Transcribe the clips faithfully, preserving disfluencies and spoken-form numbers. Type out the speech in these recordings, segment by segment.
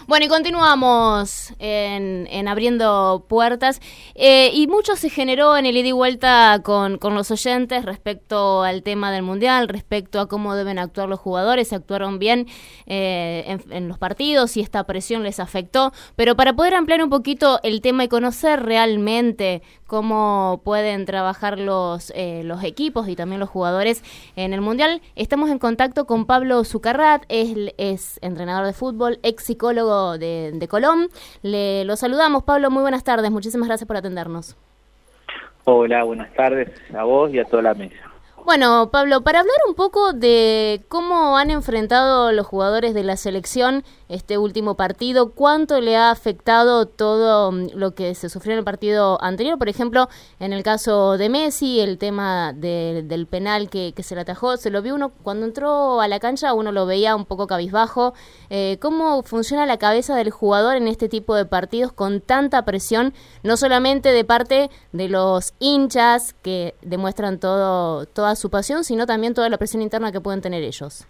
Bueno, y continuamos en, en Abriendo Puertas, eh, y mucho se generó en el ida y vuelta con, con los oyentes respecto al tema del Mundial, respecto a cómo deben actuar los jugadores, si actuaron bien eh, en, en los partidos, si esta presión les afectó, pero para poder ampliar un poquito el tema y conocer realmente cómo pueden trabajar los, eh, los equipos y también los jugadores en el Mundial, estamos en contacto con Pablo Zucarrat, es, es entrenador de fútbol, ex psicólogo de, de Colón. Le, lo saludamos, Pablo, muy buenas tardes, muchísimas gracias por atendernos. Hola, buenas tardes a vos y a toda la mesa. Bueno, Pablo, para hablar un poco de cómo han enfrentado los jugadores de la selección este último partido, cuánto le ha afectado todo lo que se sufrió en el partido anterior, por ejemplo, en el caso de Messi, el tema de, del penal que, que se le atajó, se lo vio uno, cuando entró a la cancha uno lo veía un poco cabizbajo. Eh, ¿Cómo funciona la cabeza del jugador en este tipo de partidos con tanta presión, no solamente de parte de los hinchas que demuestran todo, toda su pasión, sino también toda la presión interna que pueden tener ellos?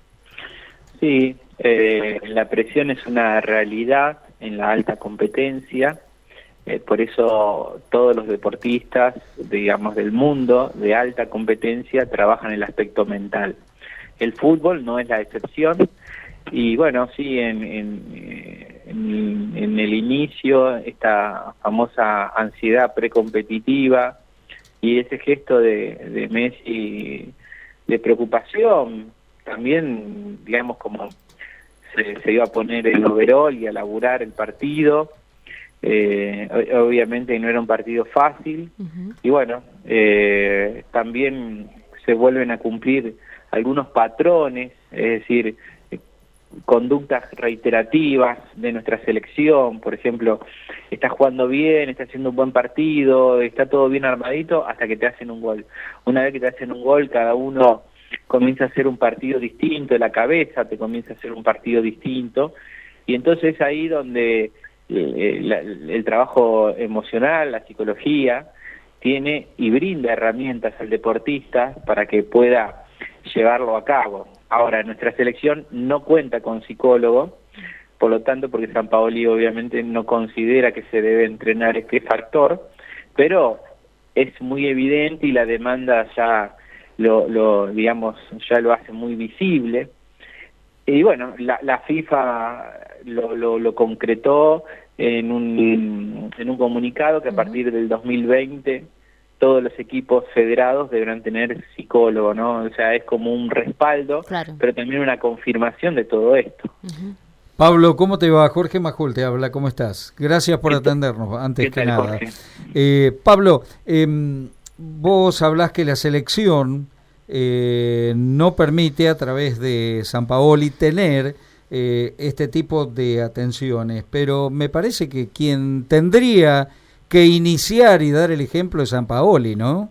Sí, eh, la presión es una realidad en la alta competencia, eh, por eso todos los deportistas, digamos, del mundo de alta competencia trabajan el aspecto mental. El fútbol no es la excepción, y bueno, sí, en, en, en, en el inicio, esta famosa ansiedad precompetitiva y ese gesto de, de Messi de preocupación, también, digamos, como se, se iba a poner el overall y a laburar el partido, eh, obviamente no era un partido fácil, uh-huh. y bueno, eh, también se vuelven a cumplir algunos patrones, es decir, conductas reiterativas de nuestra selección. Por ejemplo, está jugando bien, está haciendo un buen partido, está todo bien armadito, hasta que te hacen un gol. Una vez que te hacen un gol, cada uno comienza a hacer un partido distinto, la cabeza te comienza a hacer un partido distinto, y entonces es ahí donde eh, la, el trabajo emocional, la psicología, tiene y brinda herramientas al deportista para que pueda llevarlo a cabo. Ahora, nuestra selección no cuenta con psicólogo, por lo tanto, porque Sampaoli obviamente no considera que se debe entrenar este factor, pero es muy evidente y la demanda ya lo, lo digamos, ya lo hace muy visible. Y bueno, la, la FIFA lo, lo, lo concretó en un, en un comunicado que a partir del dos mil veinte todos los equipos federados deberán tener psicólogo, ¿no? O sea, es como un respaldo, claro, pero también una confirmación de todo esto. Uh-huh. Pablo, ¿cómo te va? Jorge Majul te habla, ¿cómo estás? Gracias por atendernos, antes que nada. Eh, Pablo, eh, vos hablás que la selección eh, no permite a través de Sampaoli tener eh, este tipo de atenciones, pero me parece que quien tendría que iniciar y dar el ejemplo de Sampaoli, ¿no?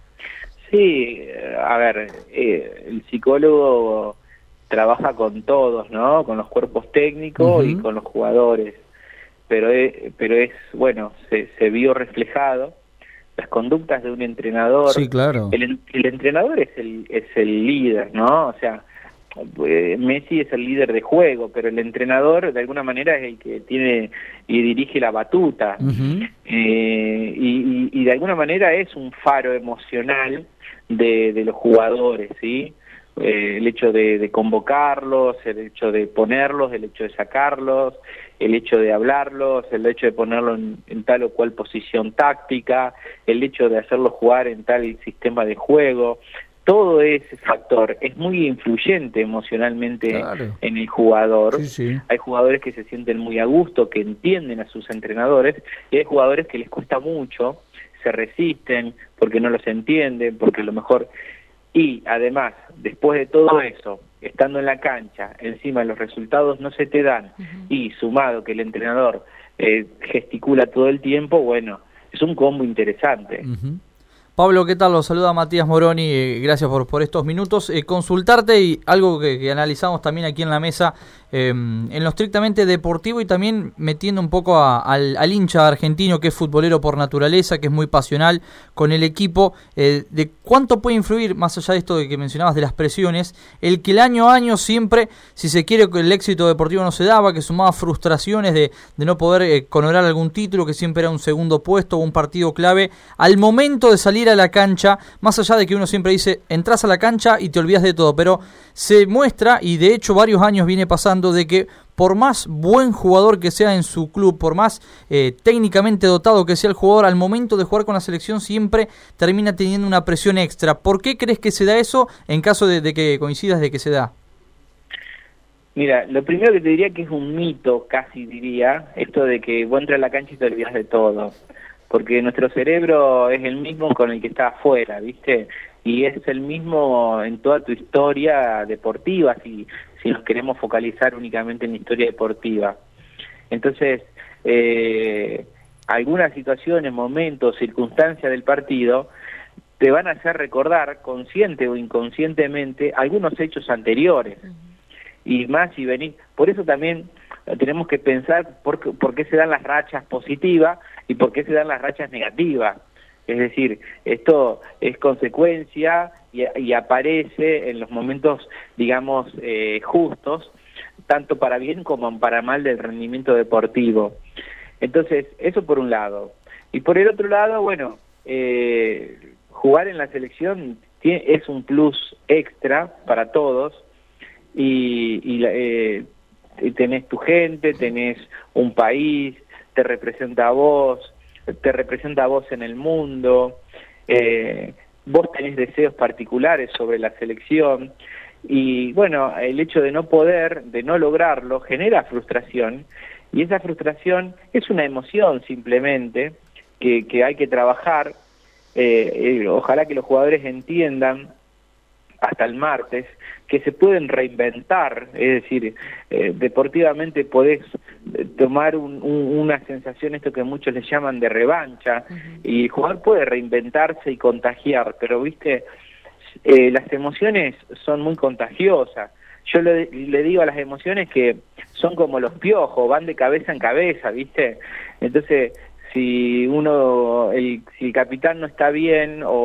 Sí, a ver, eh, el psicólogo trabaja con todos, ¿no? Con los cuerpos técnicos, uh-huh, y con los jugadores, pero es, pero es bueno, se, se vio reflejado las conductas de un entrenador. Sí, claro. El, el entrenador es el es el líder, ¿no? O sea, Messi es el líder de juego, pero el entrenador de alguna manera es el que tiene y dirige la batuta, uh-huh, eh, y, y, y de alguna manera es un faro emocional de, de los jugadores, ¿sí? Eh, el hecho de, de convocarlos, el hecho de ponerlos, el hecho de sacarlos, el hecho de hablarlos, el hecho de ponerlos en, en tal o cual posición táctica, el hecho de hacerlos jugar en tal sistema de juego. Todo ese factor es muy influyente emocionalmente, claro, en el jugador. Sí, sí. Hay jugadores que se sienten muy a gusto, que entienden a sus entrenadores, y hay jugadores que les cuesta mucho, se resisten porque no los entienden, porque a lo mejor... Y además, después de todo eso, estando en la cancha, encima los resultados no se te dan, uh-huh, y sumado que el entrenador eh, gesticula todo el tiempo, bueno, es un combo interesante. Uh-huh. Pablo, ¿qué tal? Los saluda Matías Moroni, eh, gracias por, por estos minutos. Eh, consultarte y algo que, que analizamos también aquí en la mesa eh, en lo estrictamente deportivo y también metiendo un poco a, al, al hincha argentino que es futbolero por naturaleza, que es muy pasional con el equipo, eh, de cuánto puede influir, más allá de esto de que mencionabas de las presiones, el que el año a año siempre, si se quiere, el éxito deportivo no se daba, que sumaba frustraciones de, de no poder eh, coronar algún título, que siempre era un segundo puesto o un partido clave, al momento de salir a la cancha, más allá de que uno siempre dice, entras a la cancha y te olvidas de todo, pero se muestra, y de hecho varios años viene pasando, de que por más buen jugador que sea en su club, por más eh, técnicamente dotado que sea el jugador, al momento de jugar con la selección siempre termina teniendo una presión extra. ¿Por qué crees que se da eso en caso de, de que coincidas de que se da? Mira, lo primero que te diría que es un mito, casi diría, esto de que vos entras a la cancha y te olvidas de todo. Porque nuestro cerebro es el mismo con el que está afuera, ¿viste? Y es el mismo en toda tu historia deportiva, si, si nos queremos focalizar únicamente en la historia deportiva. Entonces, eh, algunas situaciones, momentos, circunstancias del partido te van a hacer recordar, consciente o inconscientemente, algunos hechos anteriores. Y más si venís, por eso también tenemos que pensar por qué, por qué se dan las rachas positivas y por qué se dan las rachas negativas. Es decir, esto es consecuencia y, y aparece en los momentos, digamos, eh, justos, tanto para bien como para mal del rendimiento deportivo. Entonces, eso por un lado. Y por el otro lado, bueno, eh, jugar en la selección tiene, es un plus extra para todos, y, y eh, tenés tu gente, tenés un país, te representa a vos, te representa a vos en el mundo, eh, vos tenés deseos particulares sobre la selección, y bueno, el hecho de no poder, de no lograrlo, genera frustración, y esa frustración es una emoción simplemente, que, que hay que trabajar. eh, eh, ojalá que los jugadores entiendan hasta el martes, que se pueden reinventar, es decir, eh, deportivamente podés tomar un, un, una sensación, esto que muchos les llaman de revancha, uh-huh. y el jugador puede reinventarse y contagiar, pero viste, eh, las emociones son muy contagiosas. Yo le, le digo a las emociones que son como los piojos, van de cabeza en cabeza, viste, entonces si uno, el, si el capitán no está bien, o,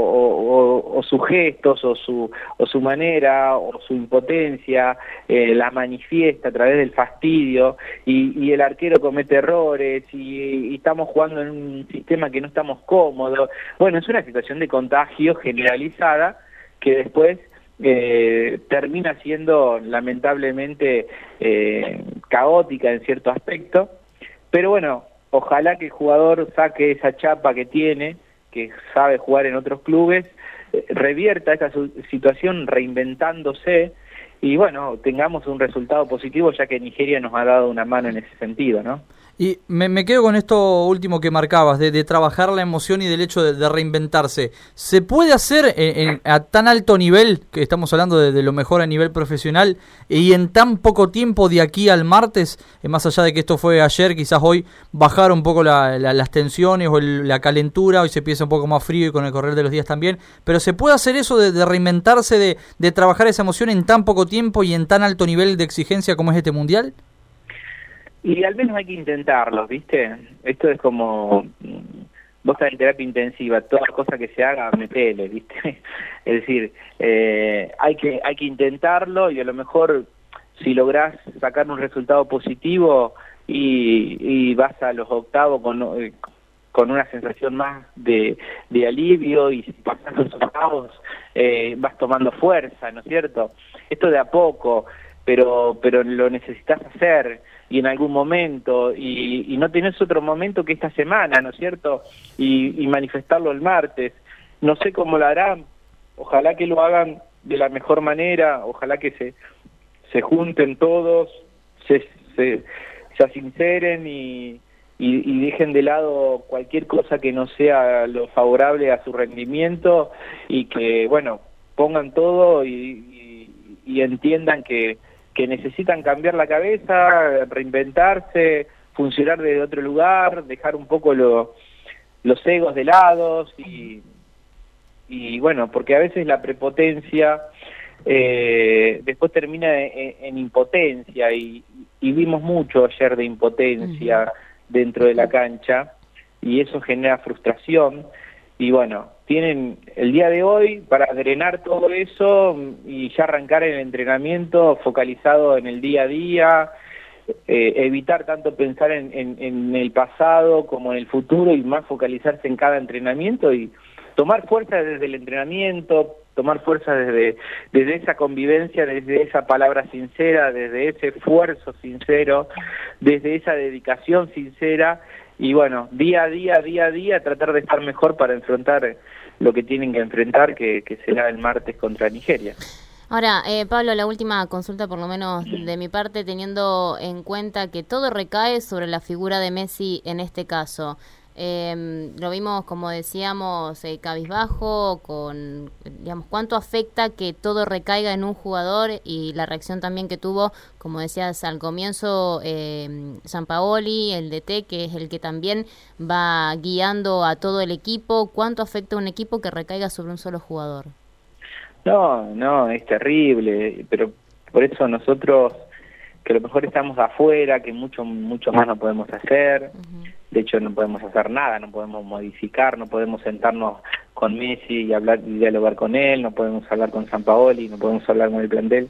o, o, o sus gestos, o su, o su manera, o su impotencia, eh, la manifiesta a través del fastidio, y, y el arquero comete errores, y, y estamos jugando en un sistema que no estamos cómodos, bueno, es una situación de contagio generalizada, que después eh, termina siendo lamentablemente eh, caótica en cierto aspecto, pero bueno, ojalá que el jugador saque esa chapa que tiene, que sabe jugar en otros clubes, eh, revierta esa situación reinventándose y bueno, tengamos un resultado positivo, ya que Nigeria nos ha dado una mano en ese sentido, ¿no? Y me, me quedo con esto último que marcabas, de, de trabajar la emoción y del hecho de, de reinventarse. ¿Se puede hacer en, en, a tan alto nivel, que estamos hablando de, de lo mejor a nivel profesional, y en tan poco tiempo de aquí al martes, eh, más allá de que esto fue ayer, quizás hoy bajar un poco la, la, las tensiones o el, la calentura, hoy se empieza un poco más frío y con el correr de los días también, pero ¿se puede hacer eso de, de reinventarse, de, de trabajar esa emoción en tan poco tiempo y en tan alto nivel de exigencia como es este mundial? Y al menos hay que intentarlo, ¿viste? Esto es como, vos estás en terapia intensiva, toda cosa que se haga, metele, ¿viste? Es decir, eh, hay que hay que intentarlo y a lo mejor si lográs sacar un resultado positivo y, y vas a los octavos con, con una sensación más de, de alivio, y si pasas los octavos eh, vas tomando fuerza, ¿no es cierto? Esto de a poco, pero pero lo necesitas hacer, y en algún momento, y, y no tenés otro momento que esta semana, ¿no es cierto? Y, y manifestarlo el martes. No sé cómo lo harán, ojalá que lo hagan de la mejor manera, ojalá que se, se junten todos, se, se, se sinceren y, y, y dejen de lado cualquier cosa que no sea lo favorable a su rendimiento, y que, bueno, pongan todo y, y, y entiendan que que necesitan cambiar la cabeza, reinventarse, funcionar desde otro lugar, dejar un poco lo, los egos de lado, y, y bueno, porque a veces la prepotencia eh, después termina en, en impotencia y, y vimos mucho ayer de impotencia uh-huh. dentro de la cancha y eso genera frustración y bueno, tienen el día de hoy para drenar todo eso y ya arrancar el entrenamiento focalizado en el día a día, eh, evitar tanto pensar en, en, en el pasado como en el futuro y más focalizarse en cada entrenamiento y tomar fuerza desde el entrenamiento, tomar fuerza desde, desde esa convivencia, desde esa palabra sincera, desde ese esfuerzo sincero, desde esa dedicación sincera y bueno, día a día, día a día, tratar de estar mejor para enfrentar lo que tienen que enfrentar, que, que será el martes contra Nigeria. Ahora, eh, Pablo, la última consulta, por lo menos de mi parte, teniendo en cuenta que todo recae sobre la figura de Messi en este caso. Eh, lo vimos, como decíamos, eh, cabizbajo, con, digamos, cuánto afecta que todo recaiga en un jugador y la reacción también que tuvo, como decías al comienzo, eh, Sampaoli, el D T, que es el que también va guiando a todo el equipo. ¿Cuánto afecta a un equipo que recaiga sobre un solo jugador? No, no, es terrible, pero por eso nosotros, que a lo mejor estamos afuera, que mucho, mucho más no podemos hacer. Uh-huh. De hecho, no podemos hacer nada, no podemos modificar, no podemos sentarnos con Messi y hablar y dialogar con él, no podemos hablar con Sampaoli, no podemos hablar con el plantel.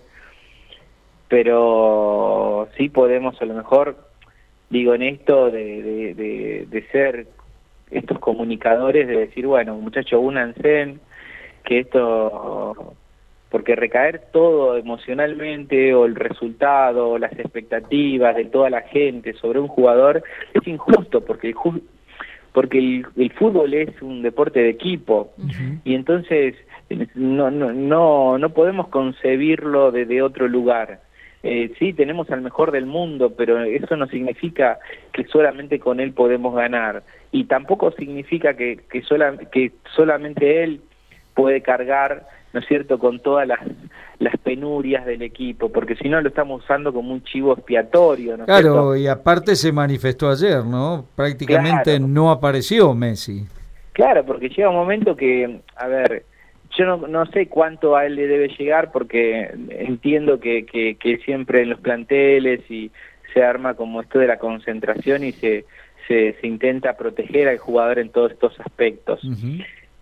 Pero sí podemos, a lo mejor, digo, en esto de, de, de, de ser estos comunicadores, de decir, bueno, muchachos, únanse, que esto... porque recaer todo emocionalmente o el resultado o las expectativas de toda la gente sobre un jugador es injusto porque el ju- porque el, el fútbol es un deporte de equipo uh-huh. y entonces no no no no podemos concebirlo desde otro lugar. Eh, sí, tenemos al mejor del mundo, pero eso no significa que solamente con él podemos ganar y tampoco significa que que, sola, que solamente él puede cargar, ¿no es cierto?, con todas las, las penurias del equipo, porque si no lo estamos usando como un chivo expiatorio, ¿no es Claro, cierto? Y aparte se manifestó ayer, ¿no? Prácticamente claro. no apareció Messi. Claro, porque llega un momento que, a ver, yo no, no sé cuánto a él le debe llegar, porque entiendo que, que, que siempre en los planteles y se arma como esto de la concentración y se, se, se intenta proteger al jugador en todos estos aspectos. Uh-huh.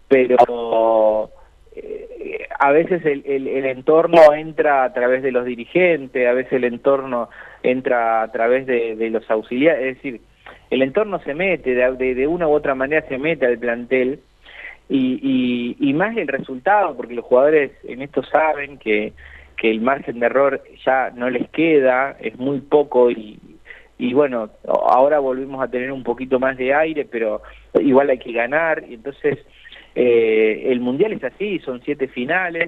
Pero eh, a veces el, el, el entorno entra a través de los dirigentes, a veces el entorno entra a través de, de los auxiliares, es decir, el entorno se mete, de, de, de una u otra manera se mete al plantel y, y, y más el resultado, porque los jugadores en esto saben que, que el margen de error ya no les queda, es muy poco y, y bueno, ahora volvimos a tener un poquito más de aire, pero igual hay que ganar y entonces... Eh, el mundial es así, son siete finales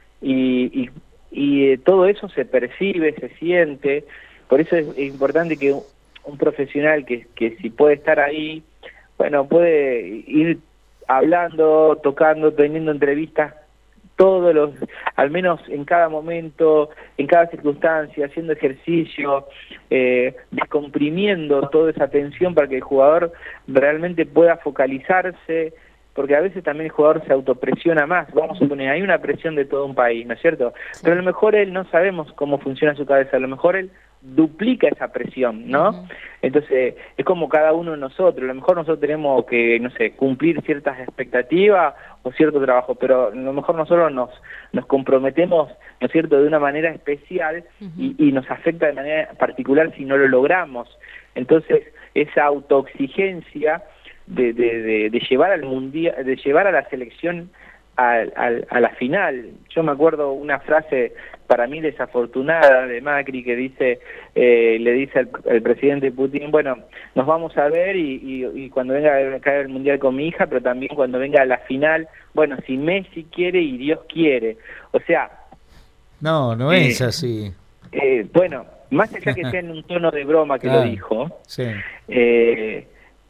y, y, y eh, todo eso se percibe, se siente, por eso es, es importante que un, un profesional que, que si puede estar ahí, bueno, puede ir hablando, tocando, teniendo entrevistas todos los, al menos en cada momento, en cada circunstancia, haciendo ejercicio, eh, descomprimiendo toda esa tensión para que el jugador realmente pueda focalizarse, porque a veces también el jugador se autopresiona más, vamos a suponer, hay una presión de todo un país, ¿no es cierto? Sí. Pero a lo mejor él no sabemos cómo funciona su cabeza, a lo mejor él duplica esa presión, ¿no? Uh-huh. Entonces, es como cada uno de nosotros, a lo mejor nosotros tenemos que, no sé, cumplir ciertas expectativas o cierto trabajo, pero a lo mejor nosotros nos, nos comprometemos, ¿no es cierto?, de una manera especial uh-huh. y, y nos afecta de manera particular si no lo logramos. Entonces, esa autoexigencia De, de, de, de llevar al mundial, de llevar a la selección a, a, a la final. Yo me acuerdo una frase para mí desafortunada de Macri que dice, eh, le dice al, al presidente Putin, bueno, nos vamos a ver y, y, y cuando venga a caer el mundial con mi hija, pero también cuando venga a la final, bueno, si Messi quiere y Dios quiere. O sea... No, no eh, es así. Eh, bueno, más allá que sea en un tono de broma que ah, lo dijo, sí. eh,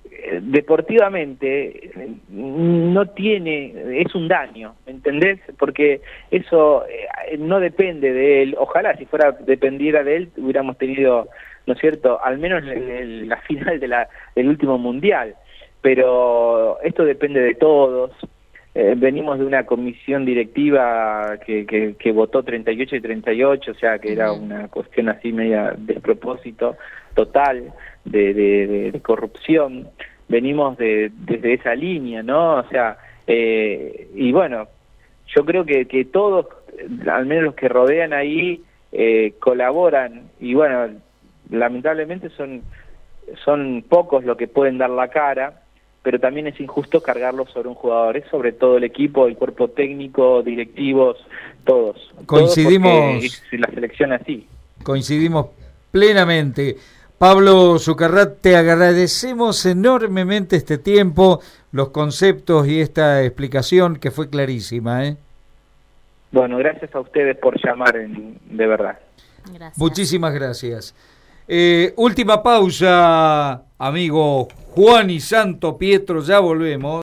deportivamente no tiene, es un daño, ¿entendés? Porque eso eh, no depende de él, ojalá si fuera dependiera de él hubiéramos tenido, ¿no es cierto?, al menos el, el, la final de la, del último mundial, pero esto depende de todos, eh, venimos de una comisión directiva que, que, que votó treinta y ocho y treinta y ocho, o sea que era una cuestión así media despropósito total de, de, de, de corrupción. Venimos de, desde esa línea, ¿no? O sea, eh, y bueno, yo creo que, que todos, al menos los que rodean ahí, eh, colaboran, y bueno, lamentablemente son, son pocos los que pueden dar la cara, pero también es injusto cargarlo sobre un jugador, es sobre todo el equipo, el cuerpo técnico, directivos, todos. Coincidimos. Todos, la selección así. Coincidimos plenamente. Pablo Zucarrat, te agradecemos enormemente este tiempo, los conceptos y esta explicación que fue clarísima, ¿eh? Bueno, gracias a ustedes por llamar, en, de verdad. Gracias. Muchísimas gracias. Eh, última pausa, amigo Juan y Santo Pietro, ya volvemos.